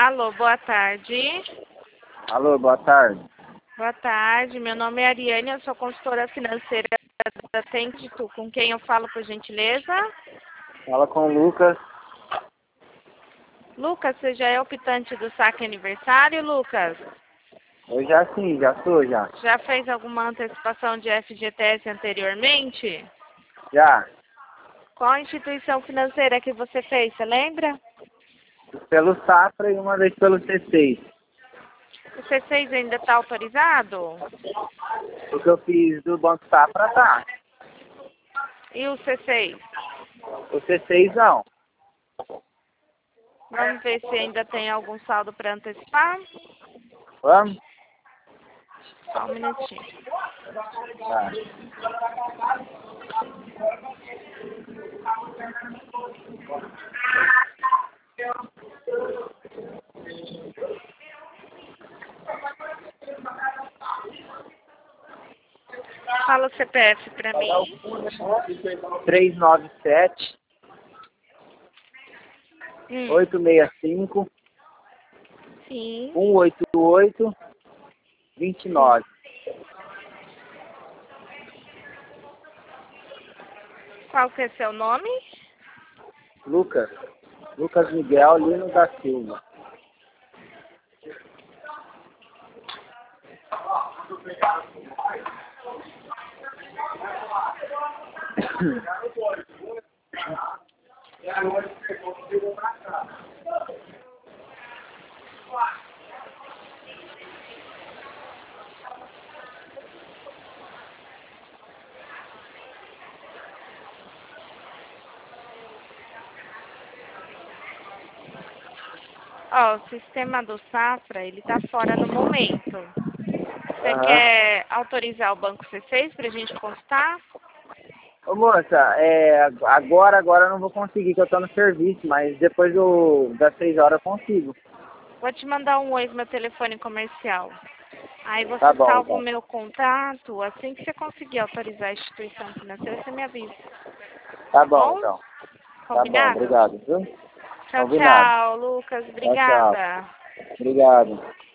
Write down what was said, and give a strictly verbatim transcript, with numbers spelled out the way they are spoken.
Alô, boa tarde. Alô, boa tarde. Boa tarde, meu nome é Ariane, eu sou consultora financeira da Tentito. Com quem eu falo, por gentileza? Fala com o Lucas. Lucas, você já é optante do saque aniversário, Lucas? Eu já sim, já sou, já. Já fez alguma antecipação de F G T S anteriormente? Já. Qual instituição financeira que você fez, você lembra? Pelo Safra e uma vez pelo C seis. O C seis ainda está autorizado? O que eu fiz do Banco Safra tá. E o C seis? O C seis não. Vamos ver se ainda tem algum saldo para antecipar? Vamos? Só um minutinho. Tá. Fala o C P F para mim. três nove sete, Hum, oito seis cinco, sim. um oito oito, dois nove. Qual que é seu nome? Lucas. Lucas Miguel Lino da Silva. Ó, o sistema do Safra, ele tá fora no momento. Você Aham. quer autorizar o banco C seis para a gente constar? Ô moça, é, agora, agora eu não vou conseguir, que eu tô no serviço, mas depois do, das seis horas eu consigo. Vou te mandar um oi no meu telefone comercial. Aí você Tá bom, salva o então. meu contato. Assim que você conseguir autorizar a instituição financeira, você me avisa. Tá Bom? bom, então. Tá bom, Combinado? obrigado, viu? Tchau, Combinado. tchau, Lucas. Tchau, tchau. Obrigada. Obrigado.